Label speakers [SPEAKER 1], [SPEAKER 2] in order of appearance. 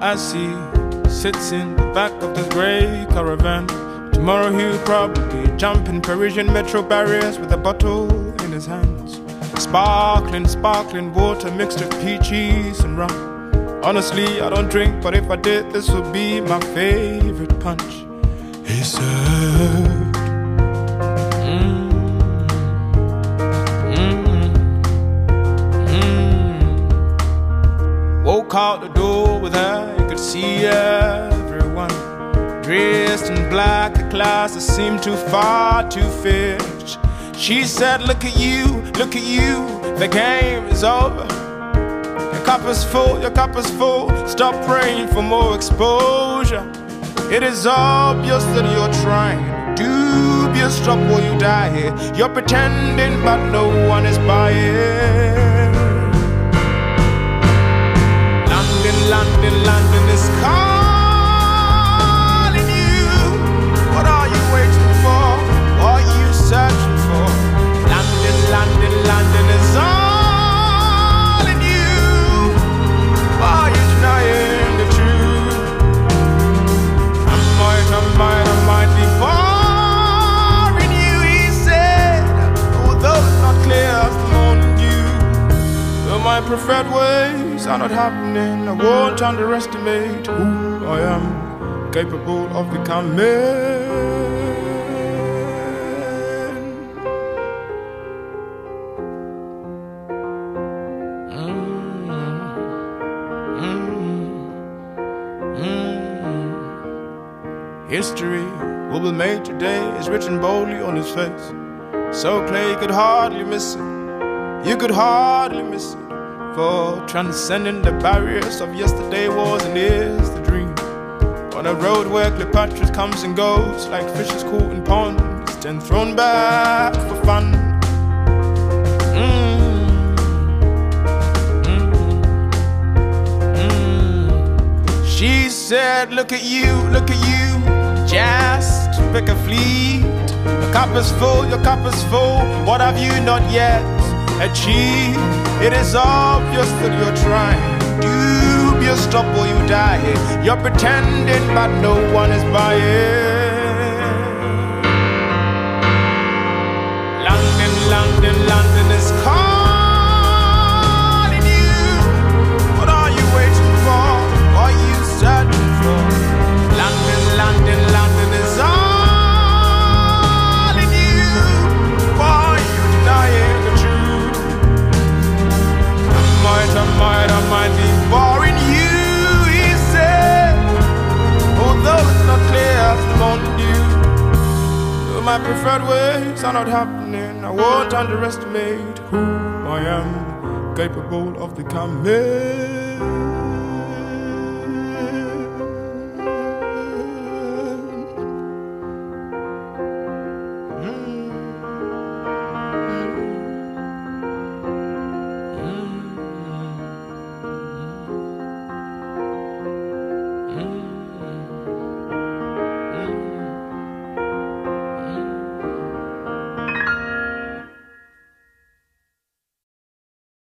[SPEAKER 1] as he sits in the back of the grey caravan. Tomorrow he'll probably jump in Parisian metro barriers with a bottle in his hands. Sparkling, sparkling water mixed with peaches and rum. Honestly, I don't drink, but if I did, this would be my favorite punch. He said, Woke out the door with her, you could see everyone dressed in black, the class that seemed too far to fit. She said, look at you, the game is over. Your cup is full, stop praying for more exposure. It is obvious that you're trying, dubious, stop or you die here. You're pretending but no one is buying. London is calling you. What are you waiting for? What are you searching for? London is all in you. Why are you denying the truth? I might be boring you, he said. Although it's not clear, I'm mourning you. Though my preferred ways are not happening, I won't underestimate who I am, capable of becoming. History will be made today is written boldly on his face. So clear you could hardly miss it. You could hardly miss it. For transcending the barriers of yesterday was and is the dream. On a road where Cleopatra comes and goes like fishes caught in ponds, then thrown back for fun. She said, look at you, just pick a fleet. Your cup is full, what have you not yet achieved? It is obvious that you're trying, dubious, stop or you die here. You're pretending but no one is buying. London is calling you. What are you waiting for? What are you searching for? London is all in you. Why are you denying the truth? I might be boring you, he said. Although it's not clear, I've mourned you. Though my preferred ways are not happening, I won't underestimate who I am, capable of becoming.